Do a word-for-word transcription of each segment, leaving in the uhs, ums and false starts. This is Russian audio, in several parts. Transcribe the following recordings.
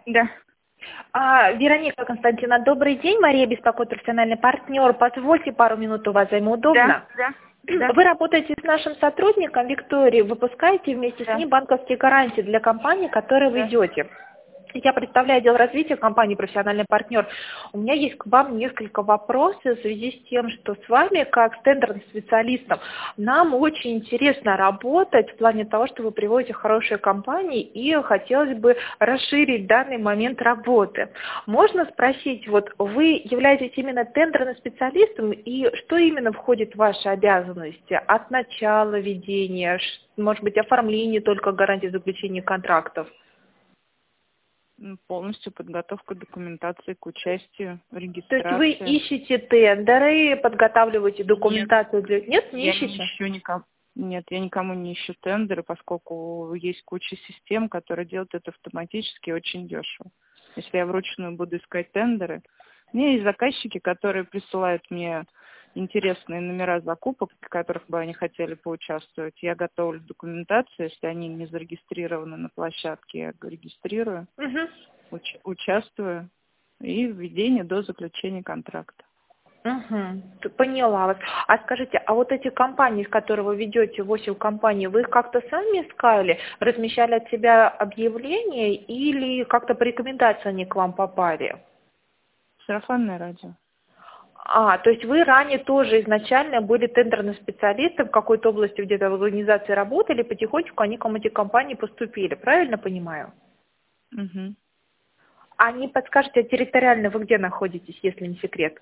Да. А, Вероника Константиновна, добрый день. Мария беспокоит, профессиональный партнер. Позвольте пару минут у вас займу. Да, Удобно? да, да, Вы работаете с нашим сотрудником Викторией, выпускаете вместе с да, ней банковские гарантии для компании, которой вы да. идете. Я представляю отдел развития компании «Профессиональный партнер». У меня есть к вам несколько вопросов в связи с тем, что с вами, как с тендерным специалистом, нам очень интересно работать в плане того, что вы приводите хорошие компании, и хотелось бы расширить данный момент работы. Можно спросить, вот вы являетесь именно тендерным специалистом, и что именно входит в ваши обязанности от начала ведения, ш- может быть, оформления только гарантии заключения контрактов? М, Полностью подготовка документации к участию, То есть вы регистрация. ищете тендеры, подготавливаете Нет, документацию для... Нет, не я не ищете? ищу никому. Нет, я никому не ищу тендеры, поскольку есть куча систем, которые делают это автоматически и очень дешево. Если я вручную буду искать тендеры, у меня есть заказчики, которые присылают мне интересные номера закупок, в которых бы они хотели поучаствовать. Я готовлю документацию, если они не зарегистрированы на площадке, я регистрирую, Угу. уч- участвую и введение до заключения контракта. Угу. Поняла вас. А скажите, а вот эти компании, с которых вы ведете, восемь компаний, вы их как-то сами искали, размещали от себя объявления или как-то по рекомендации они к вам попали? Сарафанное радио. А, то есть вы ранее тоже изначально были тендерным специалистом в какой-то области, где-то в организации работали, потихонечку они к вам эти компании поступили, правильно понимаю? Мгм. А не подскажете, а территориально вы где находитесь, если не секрет?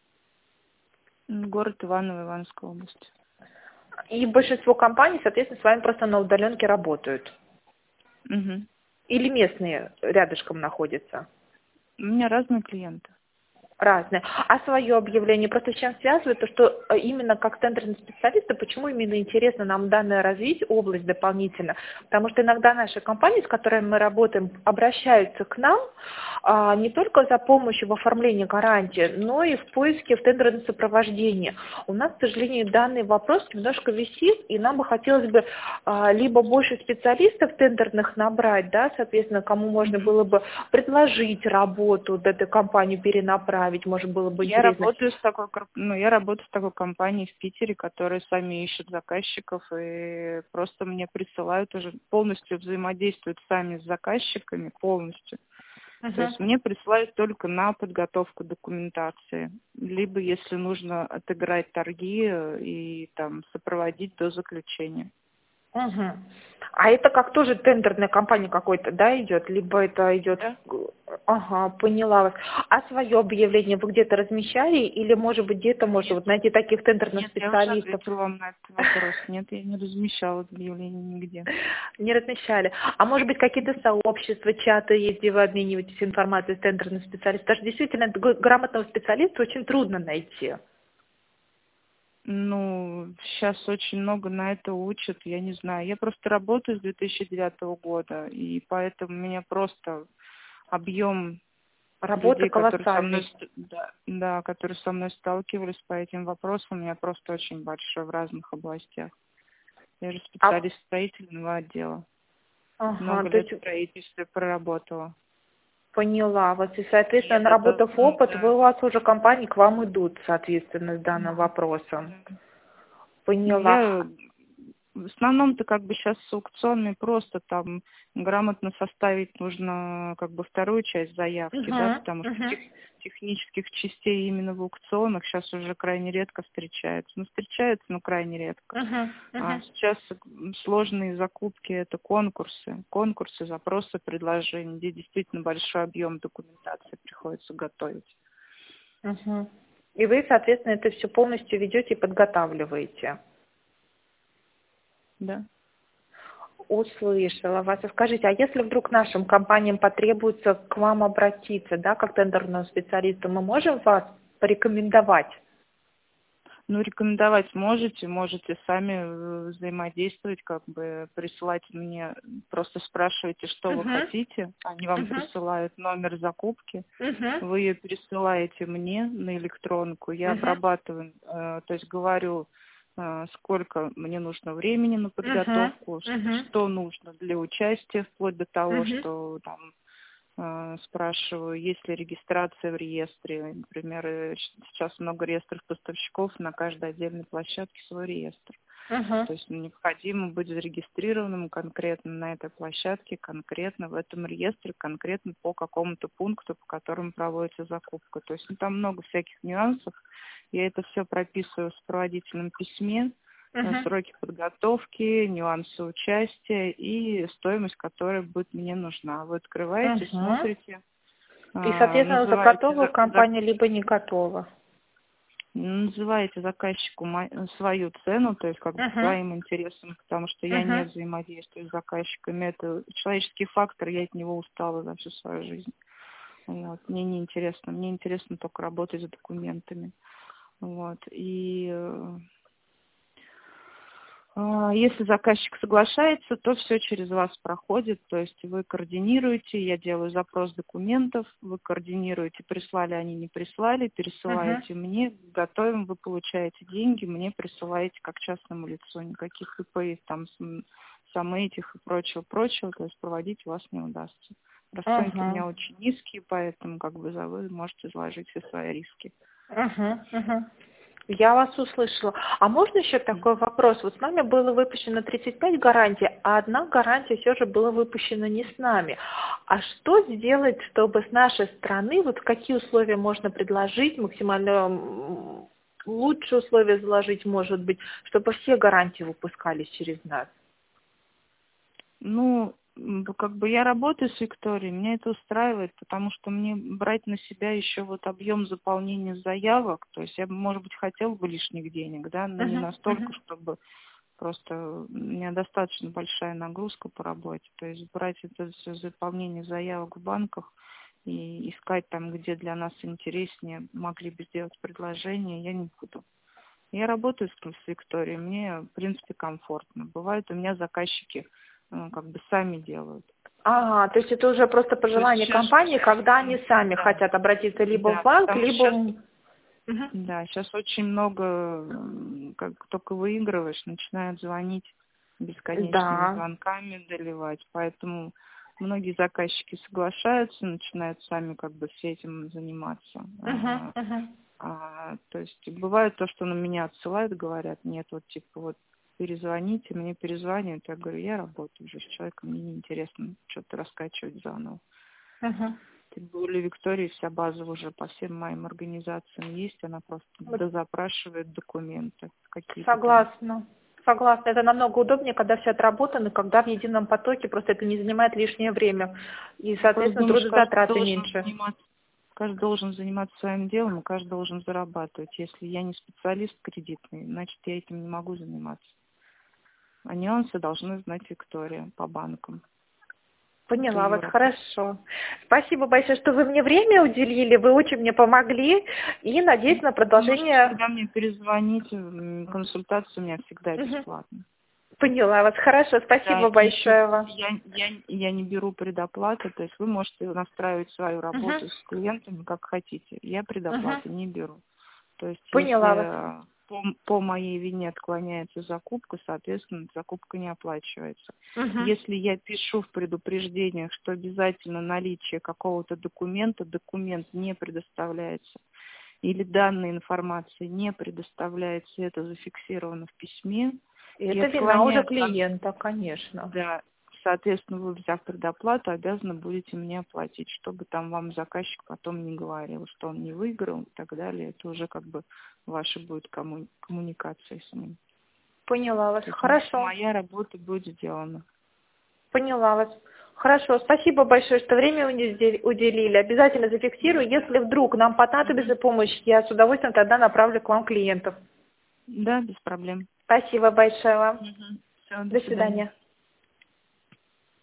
М, Город Иваново, Ивановская область. И большинство компаний, соответственно, с вами просто на удаленке работают. Мгм. Или местные рядышком находятся? У меня разные клиенты. Разные. А свое объявление просто с чем связывает, то что э, именно как тендерный специалист, и почему именно интересно нам данное развить область дополнительно? Потому что иногда наши компании, с которыми мы работаем, обращаются к нам а, не только за помощью в оформлении гарантии, но и в поиске в тендерном сопровождении. У нас, к сожалению, данный вопрос немножко висит, и нам бы хотелось бы а, либо больше специалистов тендерных набрать, да, соответственно, кому можно Мгм. было бы предложить работу, да, эту компанию перенаправить, может было бы Я интересно. работаю с такой, корп- ну, я работаю с такой компанией в Питере, которые сами ищут заказчиков и просто мне присылают уже, полностью взаимодействуют сами с заказчиками, полностью. То Мгм. есть мне присылают только на подготовку документации, либо если нужно отыграть торги э, и там сопроводить до заключения. Мгм. А это как тоже тендерная компания какой-то, да, идет? Либо это идет... Да? Ага, поняла вас. А свое объявление вы где-то размещали? Или, может быть, где-то можно Нет, вот найти таких тендерных нет, я уже специалистов? ответила вам на этот вопрос. Нет, я не размещала объявление нигде. Не размещали. А может быть, какие-то сообщества, чаты есть, где вы обмениваетесь информацией с тендерным специалистом? Потому что действительно г- грамотного специалиста очень трудно найти. Ну, сейчас очень много на это учат, я не знаю. Я просто работаю с две тысячи девятого года, и поэтому у меня просто объем Работа людей, которые со мной, колоссальный. ст- да, да, которые со мной сталкивались по этим вопросам, у меня просто очень большой в разных областях. Я же А, специалист строительного отдела. ага, Много то лет есть в строительстве проработала. поняла вас. И, И соответственно, это, да, наработав м, опыт, вы да. у вас уже компании к вам идут, соответственно, с данным Да, вопросом. да. Ну, Поняла. я в основном-то как бы сейчас аукционный просто там грамотно составить нужно как бы вторую часть заявки, да, Угу, потому что угу, тех- технических частей именно в аукционах сейчас уже крайне редко встречаются. Ну, встречаются, но крайне редко. угу, А угу, сейчас сложные закупки — это конкурсы. Конкурсы, запросы, предложения, где действительно большой объем документации приходится готовить. угу. И вы, соответственно, это все полностью ведете и подготавливаете. Да. Услышала вас. А скажите, а если вдруг нашим компаниям потребуется к вам обратиться, да, как тендерному специалисту, мы можем вас порекомендовать? Ну, рекомендовать можете, можете сами э, взаимодействовать, как бы присылать мне, просто спрашивайте, что вы Угу, хотите, они вам угу, присылают номер закупки, угу, вы ее пересылаете мне на электронку, я угу, обрабатываю, э, то есть говорю, э, сколько мне нужно времени на угу, подготовку, ш- угу, что нужно для участия, вплоть до того, угу. что там спрашиваю, есть ли регистрация в реестре. Например, сейчас много реестров поставщиков, на каждой отдельной площадке свой реестр. Uh-huh. То есть необходимо быть зарегистрированным конкретно на этой площадке, конкретно в этом реестре, конкретно по какому-то пункту, по которому проводится закупка. То есть ну, там много всяких нюансов. Я это все прописываю в сопроводительном письме. Uh-huh. Сроки подготовки, нюансы участия и стоимость, которая будет мне нужна. Вы открываете, uh-huh. смотрите. И, соответственно, за готовую компанию, либо не готова. Называете заказчику свою цену, то есть как бы uh-huh. своим интересом, потому что я uh-huh. не взаимодействую с заказчиками. Это человеческий фактор, я от него устала за всю свою жизнь. Вот. Мне не интересно. Мне интересно только работать с документами. Вот. И если заказчик соглашается, то все через вас проходит, то есть вы координируете, я делаю запрос документов, вы координируете, прислали они, не прислали, пересылаете uh-huh. мне, готовим, вы получаете деньги, мне присылаете как частному лицу, никаких ИП, там, сам этих и прочего-прочего, то есть проводить у вас не удастся. Расценки uh-huh. у меня очень низкие, поэтому как бы вы можете изложить все свои риски. Uh-huh. Uh-huh. Я вас услышала. А можно еще такой вопрос? Вот с нами было выпущено тридцать пять гарантий, а одна гарантия все же была выпущена не с нами. А что сделать, чтобы с нашей стороны, вот какие условия можно предложить, максимально лучшие условия заложить, может быть, чтобы все гарантии выпускались через нас? Ну, как бы я работаю с Викторией, меня это устраивает, потому что мне брать на себя еще вот объем заполнения заявок, то есть я, может быть, хотела бы лишних денег, да, но uh-huh, не настолько, uh-huh. чтобы просто у меня достаточно большая нагрузка по работе, то есть брать это все заполнение заявок в банках и искать там, где для нас интереснее, могли бы сделать предложение, я не буду. Я работаю с Викторией, мне, в принципе, комфортно. Бывают у меня заказчики, ну, как бы сами делают. Ага, то есть это уже просто пожелание сейчас, компании, когда они сами да. хотят обратиться либо да, в банк, либо... Сейчас, угу. Да, сейчас очень много, как только выигрываешь, начинают звонить бесконечными да. звонками, доливать. Поэтому многие заказчики соглашаются, начинают сами как бы с этим заниматься. Угу, а, угу. А, то есть бывает то, что на меня отсылают, говорят, нет, вот типа вот перезвоните, мне перезванивают, я говорю, я работаю уже с человеком, мне неинтересно что-то раскачивать заново. Uh-huh. Тем более у Виктории вся база уже по всем моим организациям есть, она просто вот. дозапрашивает документы. Согласна. Там. Согласна. Это намного удобнее, когда все отработано, когда в едином потоке, просто это не занимает лишнее время. И, соответственно, трудозатраты меньше. Заниматься, каждый должен заниматься своим делом, и каждый должен зарабатывать. Если я не специалист кредитный, значит, я этим не могу заниматься. А нюансы должны знать Виктория по банкам. Поняла вас, хорошо. Спасибо большое, что вы мне время уделили, вы очень мне помогли, и надеюсь на продолжение... Когда мне перезвонить, консультация у меня всегда бесплатная. Поняла вас, хорошо, спасибо да, большое вам. Я, я, я не беру предоплаты, то есть вы можете настраивать свою работу uh-huh. с клиентами как хотите. Я предоплаты uh-huh. не беру. То есть Поняла если вас. По, по моей вине отклоняется закупка, соответственно, закупка не оплачивается. Uh-huh. Если я пишу в предупреждениях, что обязательно наличие какого-то документа, документ не предоставляется, или данная информация не предоставляется, это зафиксировано в письме. Это вина уже клиента, конечно. Да, соответственно, вы, взяв предоплату, обязаны будете мне оплатить, чтобы там вам заказчик потом не говорил, что он не выиграл и так далее. Это уже как бы ваша будет комму... коммуникация с ним. Поняла вас. То есть хорошо. Моя работа будет сделана. Поняла вас. Хорошо, спасибо большое, что время уделили. Обязательно зафиксирую. Если вдруг нам понадобится помощь, я с удовольствием тогда направлю к вам клиентов. Да, без проблем. Спасибо большое вам. Угу. Все, до, до свидания. свидания.